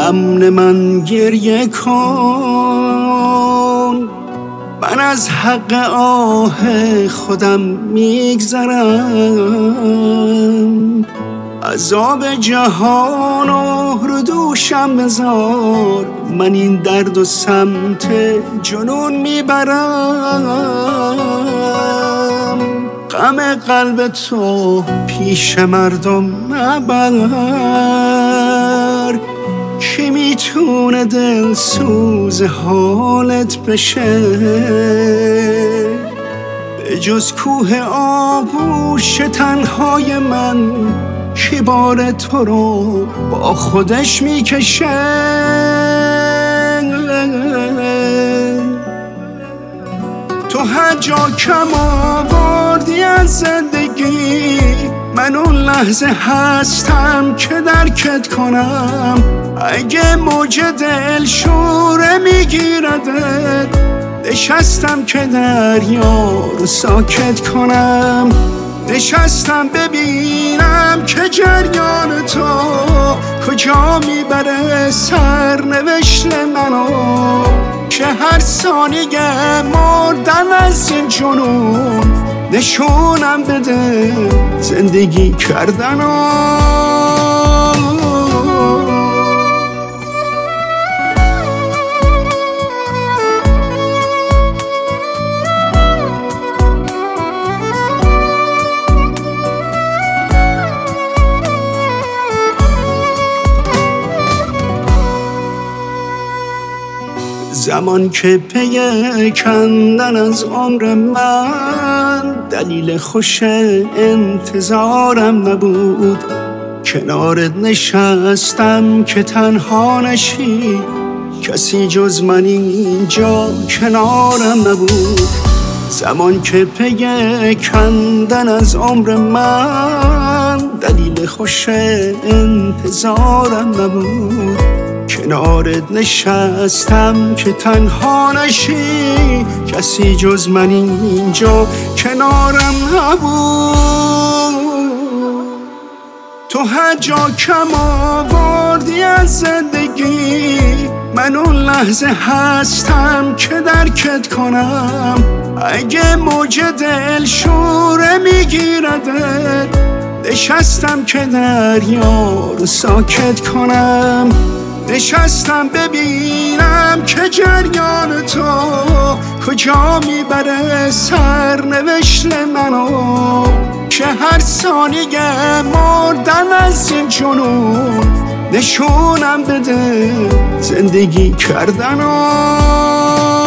امن من گریه کن، من از حق آه خودم میگذرم. عذاب جهان رو دوشم بذار، من این درد و سمت جنون میبرم. غم قلب تو پیش مردم مبر، کی میتونه دل سوز حالت بشه؟ به جز کوه آغوش تنهای من، کی بار تو رو با خودش میکشه؟ تو هر جا کم آوردی از زندگی، من اون لحظه هستم که درکت کنم. اگه موج دل شوره میگیردت، نشستم که دریا رو ساکت کنم. نشستم ببینم که جریان تو کجا میبره سرنوشت منو، که هر ثانیه مردن از این جنون نشونم بده زندگی کردنو. زمان که پی کندن از عمر من، دلیل خوش انتظارم نبود. کنارت نشستم که تنها نشی، کسی جز من اینجا کنارم نبود. زمان که پی کندن از عمر من، دلیل خوش انتظارم نبود. کنارت نشستم که تنها نشی، کسی جز من اینجا کنارم نبود. تو هر جا کم آوردی از زندگی، من اون لحظه هستم که درکت کنم. اگه موج دل شوره میگیردت، نشستم که دریا رو ساکت کنم. نشستم ببینم که جریان تو کجا میبره سرنوشت منو، که هر ثانیه مردن از این جنون نشونم بده زندگی کردنو.